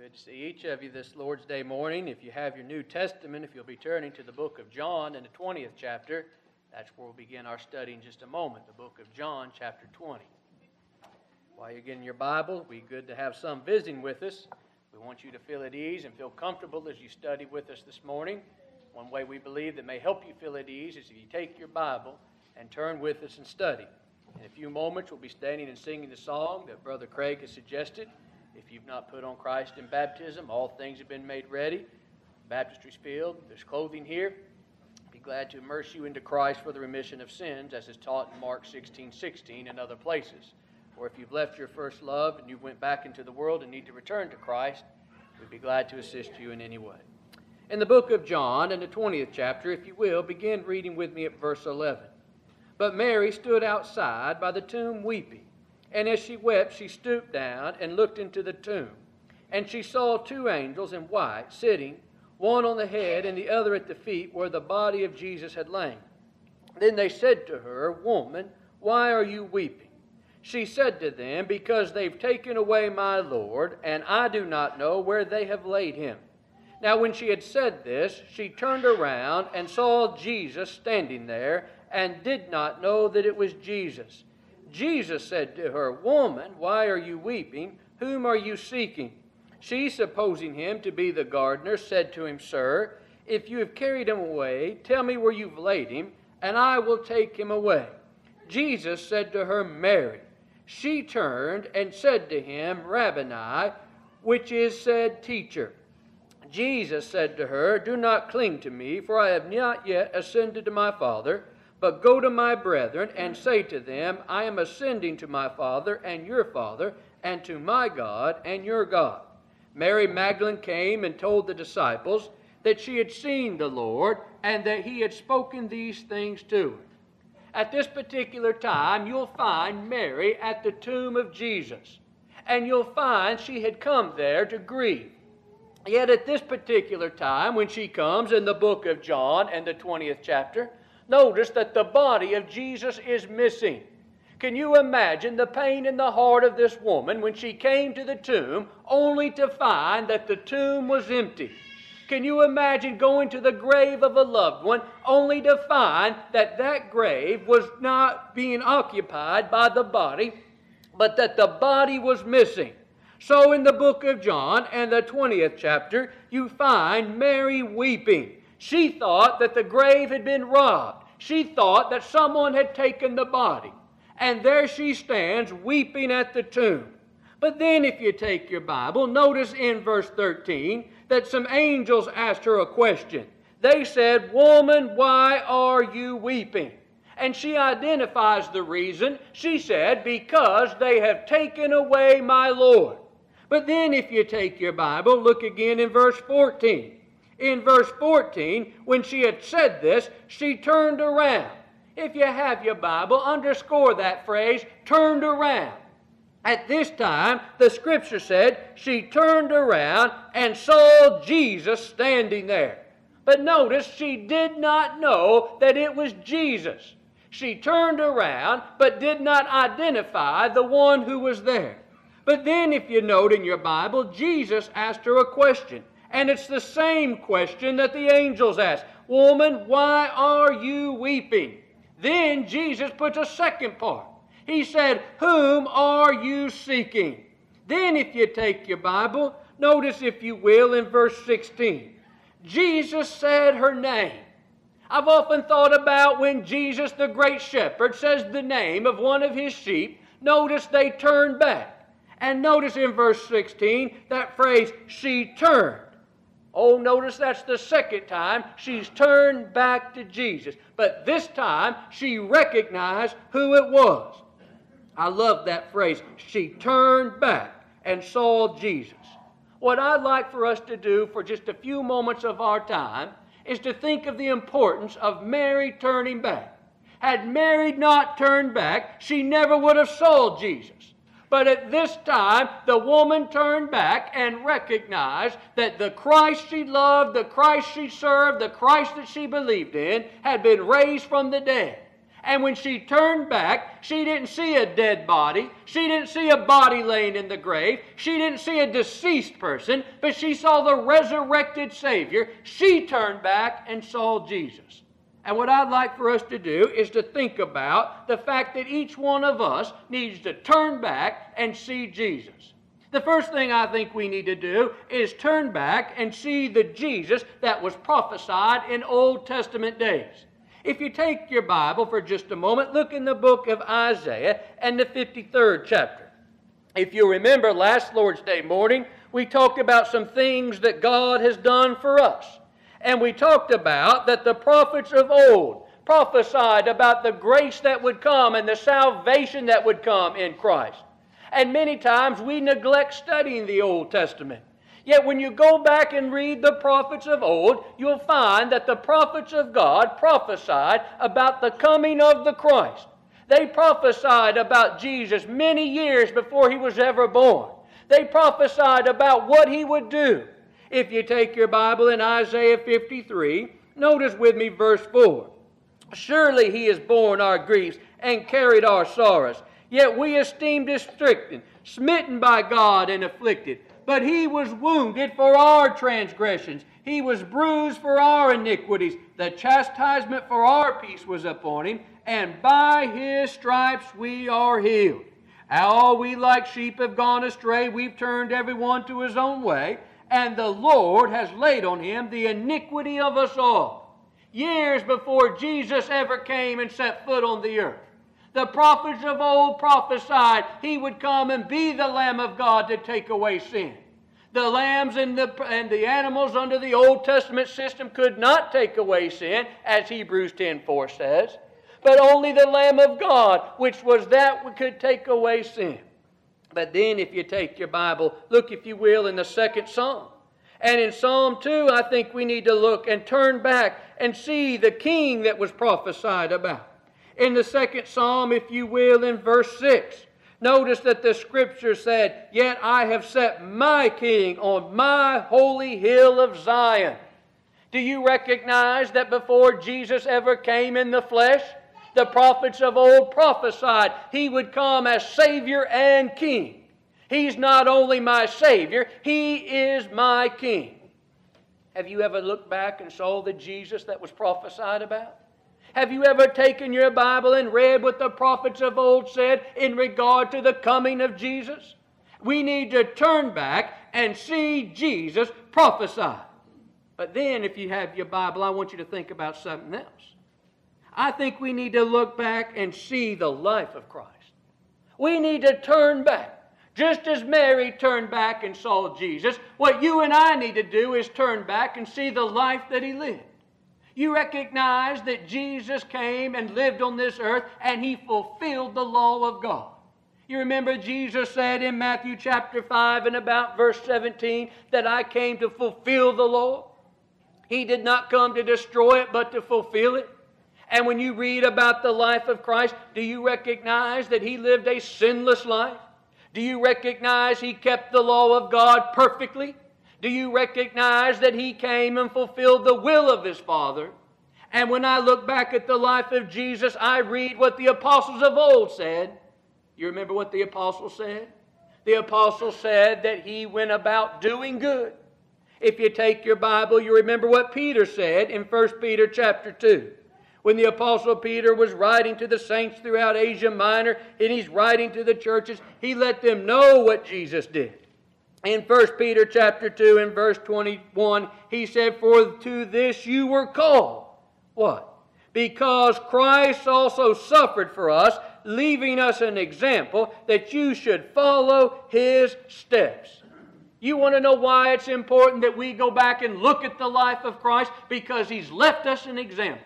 Good to see each of you this Lord's Day morning. If you have your New Testament, if you'll be turning to the book of John in the 20th chapter, that's where we'll begin our study in just a moment, the book of John, chapter 20. While you're getting your Bible, it'll be good to have some visiting with us. We want you to feel at ease and feel comfortable as you study with us this morning. One way we believe that may help you feel at ease is if you take your Bible and turn with us and study. In a few moments, we'll be standing and singing the song that Brother Craig has suggested. If you've not put on Christ in baptism, all things have been made ready. Baptistry's filled. There's clothing here. Be glad to immerse you into Christ for the remission of sins, as is taught in Mark 16:16 and other places. Or if you've left your first love and you went back into the world and need to return to Christ, we'd be glad to assist you in any way. In the book of John, in the 20th chapter, if you will, begin reading with me at verse 11. But Mary stood outside by the tomb weeping. And as she wept, she stooped down and looked into the tomb. And she saw two angels in white sitting, one on the head and the other at the feet, where the body of Jesus had lain. Then they said to her, "Woman, why are you weeping?" She said to them, "Because they've taken away my Lord, and I do not know where they have laid him." Now when she had said this, she turned around and saw Jesus standing there, and did not know that it was Jesus. Jesus said to her, "Woman, why are you weeping? Whom are you seeking?" She, supposing him to be the gardener, said to him, "Sir, if you have carried him away, tell me where you've laid him, and I will take him away." Jesus said to her, "Mary." She turned and said to him, "Rabboni," which is said, "Teacher." Jesus said to her, "Do not cling to me, for I have not yet ascended to my Father. But go to my brethren and say to them, I am ascending to my Father and your Father, and to my God and your God." Mary Magdalene came and told the disciples that she had seen the Lord and that he had spoken these things to her. At this particular time, you'll find Mary at the tomb of Jesus. And you'll find she had come there to grieve. Yet at this particular time, when she comes in the book of John and the 20th chapter, notice that the body of Jesus is missing. Can you imagine the pain in the heart of this woman when she came to the tomb only to find that the tomb was empty? Can you imagine going to the grave of a loved one only to find that that grave was not being occupied by the body, but that the body was missing? So in the book of John and the 20th chapter, you find Mary weeping. She thought that the grave had been robbed. She thought that someone had taken the body. And there she stands weeping at the tomb. But then if you take your Bible, notice in verse 13 that some angels asked her a question. They said, "Woman, why are you weeping?" And she identifies the reason. She said, "Because they have taken away my Lord." But then if you take your Bible, look again in verse 14. In verse 14, when she had said this, she turned around. If you have your Bible, underscore that phrase, turned around. At this time, the Scripture said, she turned around and saw Jesus standing there. But notice, she did not know that it was Jesus. She turned around, but did not identify the one who was there. But then, if you note in your Bible, Jesus asked her a question. And it's the same question that the angels asked. "Woman, why are you weeping?" Then Jesus puts a second part. He said, "Whom are you seeking?" Then if you take your Bible, notice if you will in verse 16. Jesus said her name. I've often thought about when Jesus, the great shepherd, says the name of one of his sheep, notice they turn back. And notice in verse 16 that phrase, she turned. Oh, notice that's the second time she's turned back to Jesus. But this time she recognized who it was. I love that phrase. She turned back and saw Jesus. What I'd like for us to do for just a few moments of our time is to think of the importance of Mary turning back. Had Mary not turned back, she never would have saw Jesus. But at this time, the woman turned back and recognized that the Christ she loved, the Christ she served, the Christ that she believed in, had been raised from the dead. And when she turned back, she didn't see a dead body. She didn't see a body laying in the grave. She didn't see a deceased person, but she saw the resurrected Savior. She turned back and saw Jesus. And what I'd like for us to do is to think about the fact that each one of us needs to turn back and see Jesus. The first thing I think we need to do is turn back and see the Jesus that was prophesied in Old Testament days. If you take your Bible for just a moment, look in the book of Isaiah and the 53rd chapter. If you remember last Lord's Day morning, we talked about some things that God has done for us. And we talked about that the prophets of old prophesied about the grace that would come and the salvation that would come in Christ. And many times we neglect studying the Old Testament. Yet when you go back and read the prophets of old, you'll find that the prophets of God prophesied about the coming of the Christ. They prophesied about Jesus many years before He was ever born. They prophesied about what He would do. If you take your Bible in Isaiah 53, notice with me verse 4. Surely He has borne our griefs and carried our sorrows. Yet we esteemed Him stricken, smitten by God and afflicted. But He was wounded for our transgressions. He was bruised for our iniquities. The chastisement for our peace was upon Him, and by His stripes we are healed. All we like sheep have gone astray. We've turned everyone to his own way, and the Lord has laid on Him the iniquity of us all. Years before Jesus ever came and set foot on the earth, the prophets of old prophesied He would come and be the Lamb of God to take away sin. The lambs and the animals under the Old Testament system could not take away sin, as Hebrews 10:4 says, but only the Lamb of God, which was that could take away sin. But then if you take your Bible, look if you will in the 2nd Psalm. And in Psalm 2, I think we need to look and turn back and see the king that was prophesied about. In the 2nd Psalm, if you will, in verse 6, notice that the Scripture said, "Yet I have set my king on my holy hill of Zion." Do you recognize that before Jesus ever came in the flesh, the prophets of old prophesied He would come as Savior and King? He's not only my Savior, He is my King. Have you ever looked back and saw the Jesus that was prophesied about? Have you ever taken your Bible and read what the prophets of old said in regard to the coming of Jesus? We need to turn back and see Jesus prophesied. But then if you have your Bible, I want you to think about something else. I think we need to look back and see the life of Christ. We need to turn back. Just as Mary turned back and saw Jesus, what you and I need to do is turn back and see the life that He lived. You recognize that Jesus came and lived on this earth and He fulfilled the law of God. You remember Jesus said in Matthew chapter 5 and about verse 17 that I came to fulfill the law. He did not come to destroy it but to fulfill it. And when you read about the life of Christ, do you recognize that He lived a sinless life? Do you recognize He kept the law of God perfectly? Do you recognize that He came and fulfilled the will of His Father? And when I look back at the life of Jesus, I read what the apostles of old said. You remember what the apostles said? The apostles said that He went about doing good. If you take your Bible, you remember what Peter said in 1 Peter chapter 2. When the apostle Peter was writing to the saints throughout Asia Minor, and he's writing to the churches, he let them know what Jesus did. In 1 Peter chapter 2 and verse 21, he said, "For to this you were called." What? "Because Christ also suffered for us, leaving us an example that you should follow His steps." You want to know why it's important that we go back and look at the life of Christ? Because He's left us an example.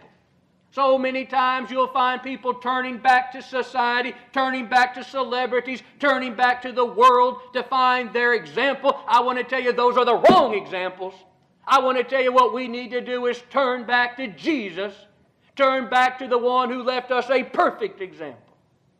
So many times you'll find people turning back to society, turning back to celebrities, turning back to the world to find their example. I want to tell you those are the wrong examples. I want to tell you what we need to do is turn back to Jesus. Turn back to the one who left us a perfect example.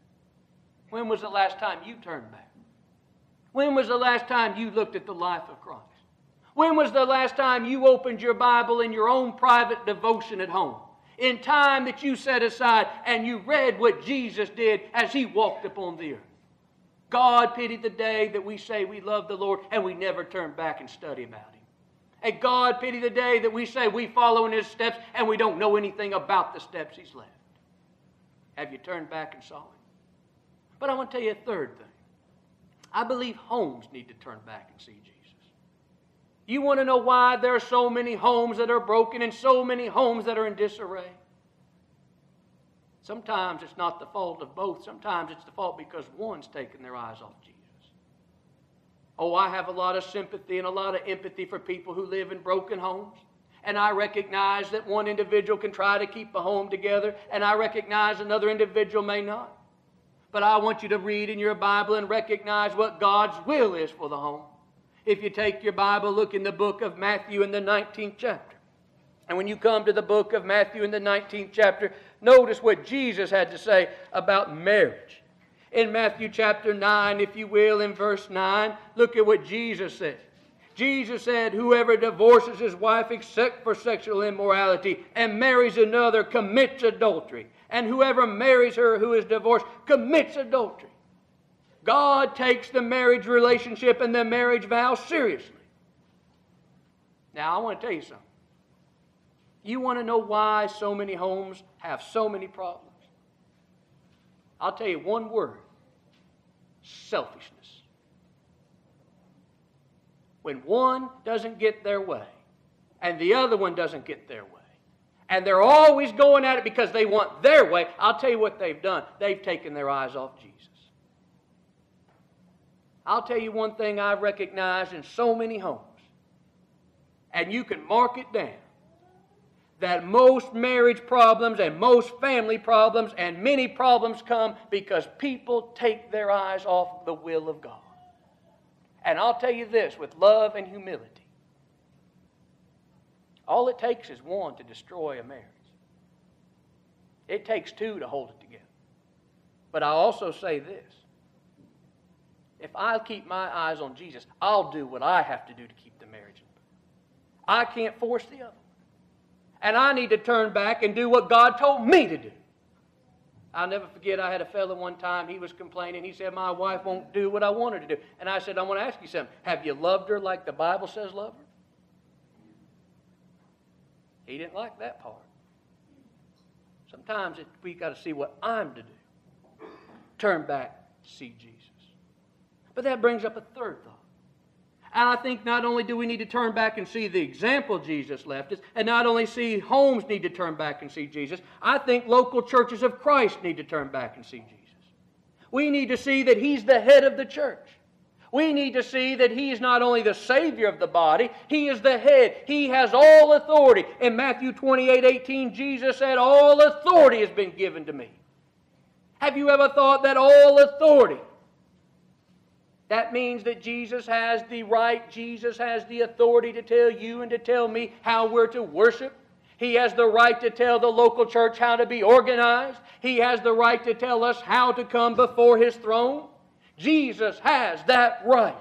When was the last time you turned back? When was the last time you looked at the life of Christ? When was the last time you opened your Bible in your own private devotion at home? in time that you set aside and you read what Jesus did as He walked upon the earth. God pity the day that we say we love the Lord and we never turn back and study about Him. And God pity the day that we say we follow in His steps and we don't know anything about the steps He's left. Have you turned back and saw Him? But I want to tell you a third thing. I believe homes need to turn back and see Jesus. You want to know why there are so many homes that are broken and so many homes that are in disarray? Sometimes it's not the fault of both. Sometimes it's the fault because one's taken their eyes off Jesus. Oh, I have a lot of sympathy and a lot of empathy for people who live in broken homes. And I recognize that one individual can try to keep a home together, and I recognize another individual may not. But I want you to read in your Bible and recognize what God's will is for the home. If you take your Bible, look in the book of Matthew in the 19th chapter. And when you come to the book of Matthew in the 19th chapter, notice what Jesus had to say about marriage. In Matthew chapter 9, if you will, in verse 9, look at what Jesus said. Jesus said, whoever divorces his wife except for sexual immorality and marries another commits adultery. And whoever marries her who is divorced commits adultery. God takes the marriage relationship and the marriage vow seriously. Now, I want to tell you something. You want to know why so many homes have so many problems? I'll tell you one word. Selfishness. When one doesn't get their way and the other one doesn't get their way, and they're always going at it because they want their way, I'll tell you what they've done. They've taken their eyes off Jesus. I'll tell you one thing I've recognized in so many homes, and you can mark it down, that most marriage problems and most family problems and many problems come because people take their eyes off the will of God. And I'll tell you this with love and humility. All it takes is one to destroy a marriage. It takes two to hold it together. But I also say this. If I keep my eyes on Jesus, I'll do what I have to do to keep the marriage in. I can't force the other. And I need to turn back and do what God told me to do. I'll never forget, I had a fellow one time, he was complaining. He said, my wife won't do what I want her to do. And I said, I want to ask you something. Have you loved her like the Bible says love her? He didn't like that part. Sometimes we got to see what I'm to do. Turn back, see Jesus. But that brings up a third thought. And I think not only do we need to turn back and see the example Jesus left us, and not only see homes need to turn back and see Jesus, I think local churches of Christ need to turn back and see Jesus. We need to see that He's the head of the church. We need to see that He is not only the Savior of the body, He is the head. He has all authority. In Matthew 28:18, Jesus said, all authority has been given to me. Have you ever thought that all authority? That means that Jesus has the right, Jesus has the authority to tell you and to tell me how we're to worship. He has the right to tell the local church how to be organized. He has the right to tell us how to come before His throne. Jesus has that right.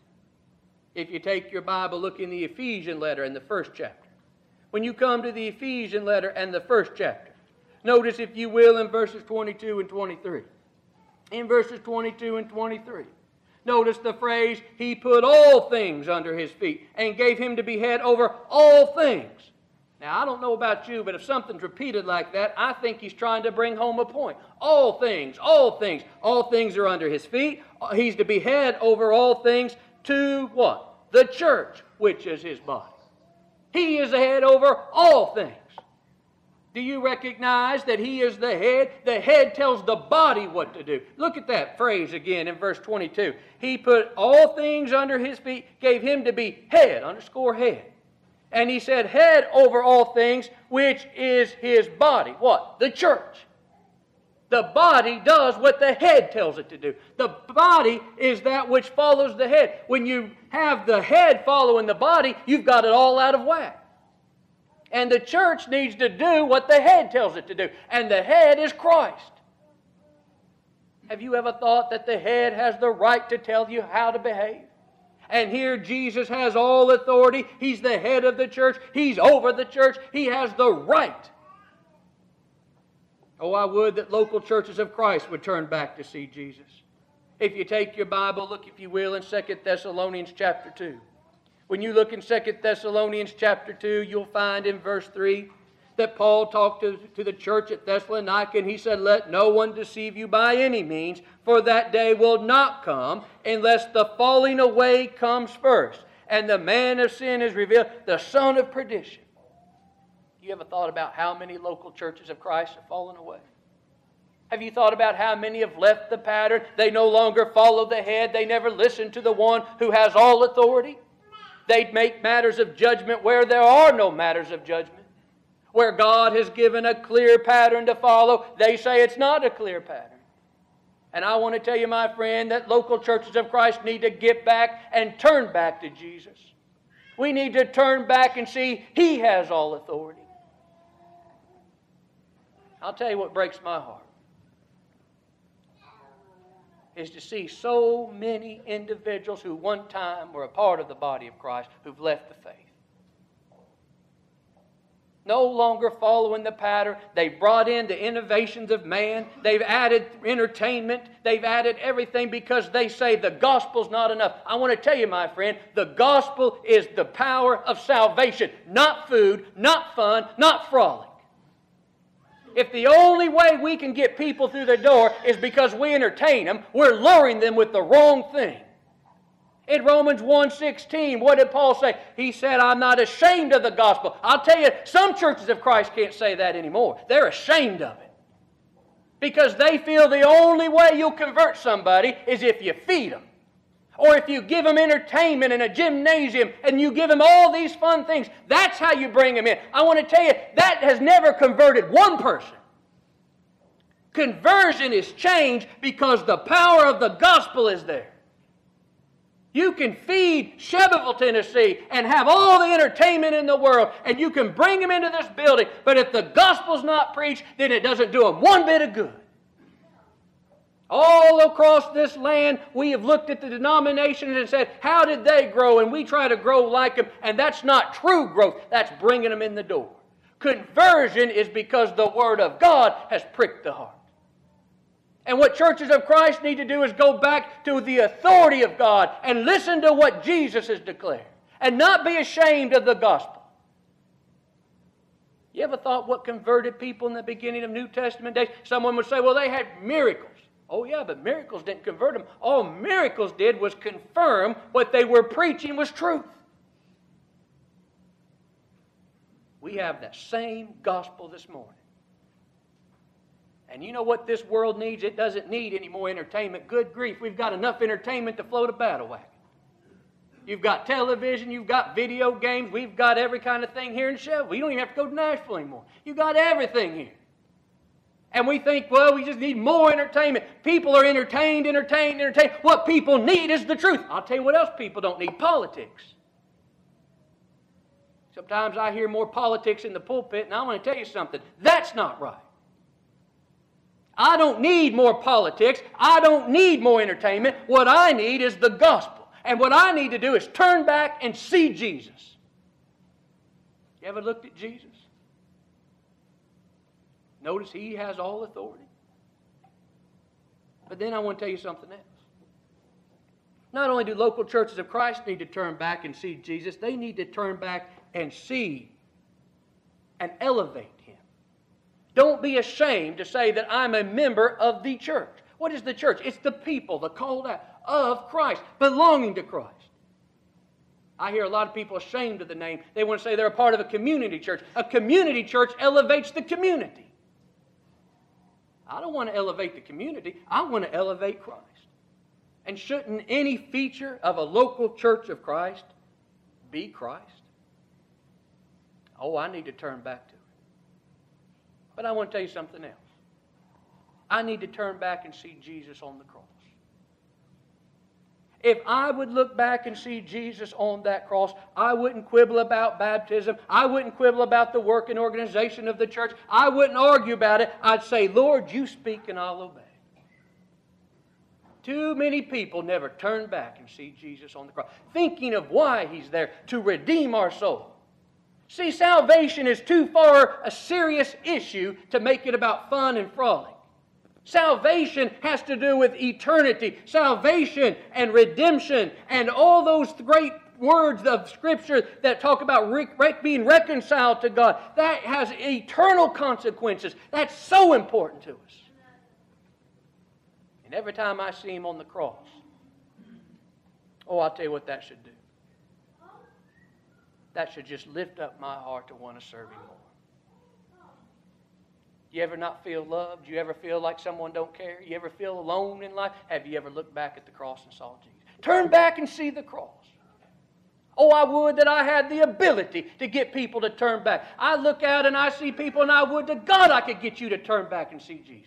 If you take your Bible, look in the Ephesian letter in the first chapter. When you come to the Ephesian letter and the first chapter, notice, if you will, in verses 22 and 23. In verses 22 and 23. Notice the phrase, He put all things under His feet and gave Him to be head over all things. Now, I don't know about you, but if something's repeated like that, I think He's trying to bring home a point. All things, all things. All things are under His feet. He's to be head over all things to what? The church, which is His body. He is the head over all things. Do you recognize that He is the head? The head tells the body what to do. Look at that phrase again in verse 22. He put all things under His feet, gave Him to be head, underscore head. And He said head over all things, which is His body. What? The church. The body does what the head tells it to do. The body is that which follows the head. When you have the head following the body, you've got it all out of whack. And the church needs to do what the head tells it to do. And the head is Christ. Have you ever thought that the head has the right to tell you how to behave? And here Jesus has all authority. He's the head of the church. He's over the church. He has the right Oh, I would that local churches of Christ would turn back to see Jesus. If you take your Bible, look, if you will, in 2 Thessalonians chapter 2. When you look in 2 Thessalonians chapter 2, you'll find in verse 3 that Paul talked to the church at Thessalonica, and he said, "Let no one deceive you by any means, for that day will not come unless the falling away comes first, and the man of sin is revealed, the son of perdition." You ever thought about how many local churches of Christ have fallen away? Have you thought about how many have left the pattern? They no longer follow the head. They never listen to the one who has all authority. They make matters of judgment where there are no matters of judgment. Where God has given a clear pattern to follow, they say it's not a clear pattern. And I want to tell you, my friend, that local churches of Christ need to get back and turn back to Jesus. We need to turn back and see He has all authority. I'll tell you what breaks my heart is to see so many individuals who one time were a part of the body of Christ who've left the faith. No longer following the pattern. They've brought in the innovations of man. They've added entertainment. They've added everything because they say the gospel's not enough. I want to tell you, my friend, the gospel is the power of salvation. Not food, not fun, not frolic. If the only way we can get people through the door is because we entertain them, we're luring them with the wrong thing. In Romans 1:16, what did Paul say? He said, "I'm not ashamed of the gospel." I'll tell you, some churches of Christ can't say that anymore. They're ashamed of it. Because they feel the only way you'll convert somebody is if you feed them. Or if you give them entertainment in a gymnasium and you give them all these fun things. That's how you bring them in. I want to tell you, that has never converted one person. Conversion is change because the power of the gospel is there. You can feed Shelbyville, Tennessee, and have all the entertainment in the world, and you can bring them into this building, but if the gospel's not preached, then it doesn't do them one bit of good. All across this land, we have looked at the denominations and said, how did they grow? And we try to grow like them, and that's not true growth. That's bringing them in the door. Conversion is because the Word of God has pricked the heart. And what churches of Christ need to do is go back to the authority of God and listen to what Jesus has declared and not be ashamed of the gospel. You ever thought what converted people in the beginning of New Testament days? Someone would say, well, they had miracles. Oh yeah, but miracles didn't convert them. All miracles did was confirm what they were preaching was truth. We have that same gospel this morning. And you know what this world needs? It doesn't need any more entertainment. Good grief, we've got enough entertainment to float a battle wagon. You've got television, you've got video games, we've got every kind of thing here in Shelbyville. You don't even have to go to Nashville anymore. You've got everything here. And we think, well, we just need more entertainment. People are entertained. What people need is the truth. I'll tell you what else people don't need: politics. Sometimes I hear more politics in the pulpit, and I want to tell you something. That's not right. I don't need more politics. I don't need more entertainment. What I need is the gospel. And what I need to do is turn back and see Jesus. You ever looked at Jesus? Notice He has all authority. But then I want to tell you something else. Not only do local churches of Christ need to turn back and see Jesus, they need to turn back and see and elevate Him. Don't be ashamed to say that I'm a member of the church. What is the church? It's the people, the called out of Christ, belonging to Christ. I hear a lot of people ashamed of the name. They want to say they're a part of a community church. A community church elevates the community. I don't want to elevate the community. I want to elevate Christ. And shouldn't any feature of a local church of Christ be Christ? Oh, I need to turn back to it. But I want to tell you something else. I need to turn back and see Jesus on the cross. If I would look back and see Jesus on that cross, I wouldn't quibble about baptism. I wouldn't quibble about the work and organization of the church. I wouldn't argue about it. I'd say, Lord, you speak and I'll obey. Too many people never turn back and see Jesus on the cross, thinking of why He's there, to redeem our soul. See, salvation is too far a serious issue to make it about fun and frolic. Salvation has to do with eternity. Salvation and redemption and all those great words of Scripture that talk about being reconciled to God. That has eternal consequences. That's so important to us. And every time I see Him on the cross, I'll tell you what that should do. That should just lift up my heart to want to serve Him more. You ever not feel loved? You ever feel like someone don't care? You ever feel alone in life? Have you ever looked back at the cross and saw Jesus? Turn back and see the cross. I would that I had the ability to get people to turn back. I look out and I see people, and I would to God I could get you to turn back and see Jesus.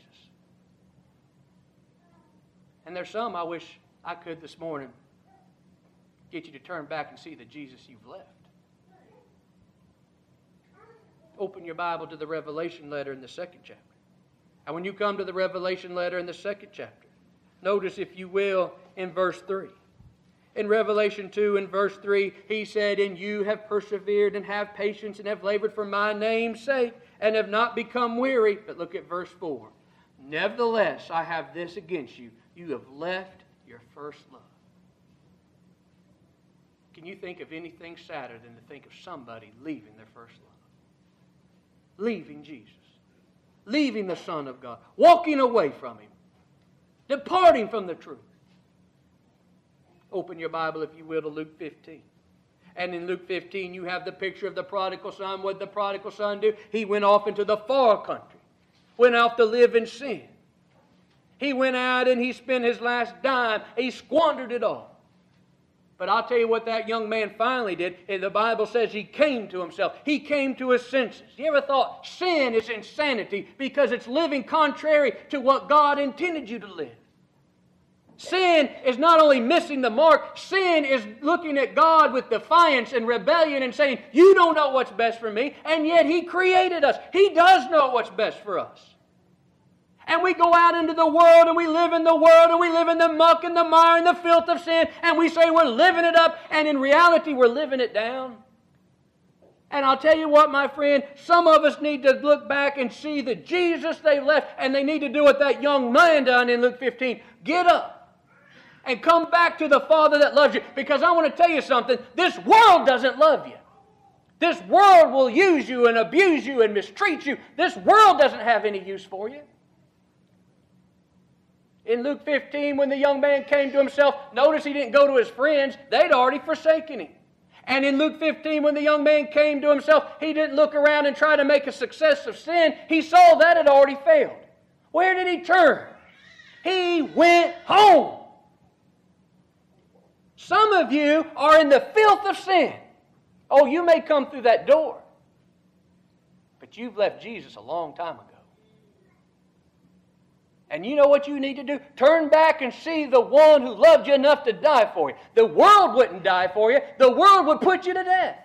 And there's some I wish I could this morning get you to turn back and see the Jesus you've left. Open your Bible to the Revelation letter in the 2nd chapter. And when you come to the Revelation letter in the 2nd chapter, notice, if you will, in verse 3. In Revelation 2 and verse 3, he said, "And you have persevered and have patience and have labored for my name's sake and have not become weary." But look at verse 4. "Nevertheless, I have this against you. You have left your first love." Can you think of anything sadder than to think of somebody leaving their first love? Leaving Jesus. Leaving the Son of God. Walking away from Him. Departing from the truth. Open your Bible, if you will, to Luke 15. And in Luke 15, you have the picture of the prodigal son. What did the prodigal son do? He went off into the far country. Went off to live in sin. He went out and he spent his last dime. He squandered it all. But I'll tell you what that young man finally did. The Bible says he came to himself. He came to his senses. You ever thought sin is insanity because it's living contrary to what God intended you to live? Sin is not only missing the mark, sin is looking at God with defiance and rebellion and saying, "You don't know what's best for me," and yet He created us. He does know what's best for us. And we go out into the world and we live in the world and we live in the muck and the mire and the filth of sin, and we say we're living it up, and in reality we're living it down. And I'll tell you what, my friend, some of us need to look back and see the Jesus they left, and they need to do what that young man done in Luke 15. Get up and come back to the Father that loves you. Because I want to tell you something, this world doesn't love you. This world will use you and abuse you and mistreat you. This world doesn't have any use for you. In Luke 15, when the young man came to himself, notice he didn't go to his friends. They'd already forsaken him. And in Luke 15, when the young man came to himself, he didn't look around and try to make a success of sin. He saw that had already failed. Where did he turn? He went home. Some of you are in the filth of sin. You may come through that door, but you've left Jesus a long time ago. And you know what you need to do? Turn back and see the one who loved you enough to die for you. The world wouldn't die for you. The world would put you to death.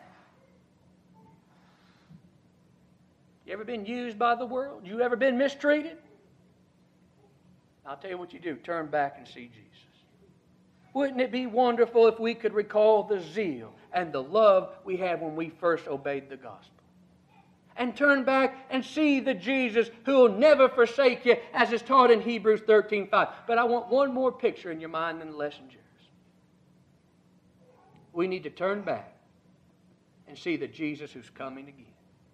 You ever been used by the world? You ever been mistreated? I'll tell you what you do. Turn back and see Jesus. Wouldn't it be wonderful if we could recall the zeal and the love we had when we first obeyed the gospel? And turn back and see the Jesus who will never forsake you, as is taught in Hebrews 13:5. But I want one more picture in your mind, and the lesson's yours. We need to turn back and see the Jesus who's coming again.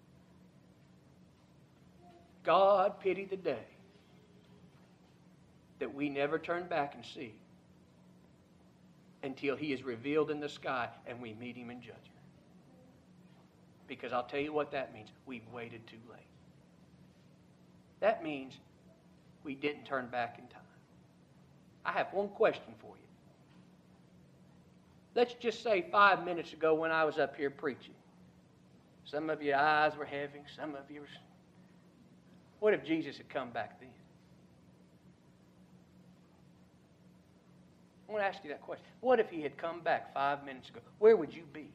God pity the day that we never turn back and see until He is revealed in the sky and we meet Him in judgment. Because I'll tell you what that means. We've waited too late. That means we didn't turn back in time. I have one question for you. Let's just say 5 minutes ago when I was up here preaching, some of your eyes were heavy, some of you were... What if Jesus had come back then? I want to ask you that question. What if He had come back 5 minutes ago? Where would you be?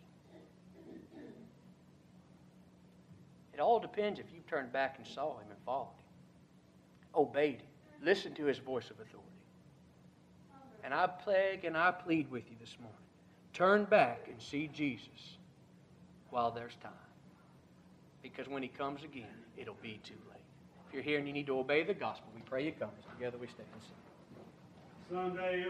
It all depends if you turned back and saw Him and followed Him, obeyed Him, listened to His voice of authority. And I beg and I plead with you this morning, turn back and see Jesus while there's time. because when He comes again, it'll be too late. If you're here and you need to obey the gospel, we pray you come. Together we stand and sing. Someday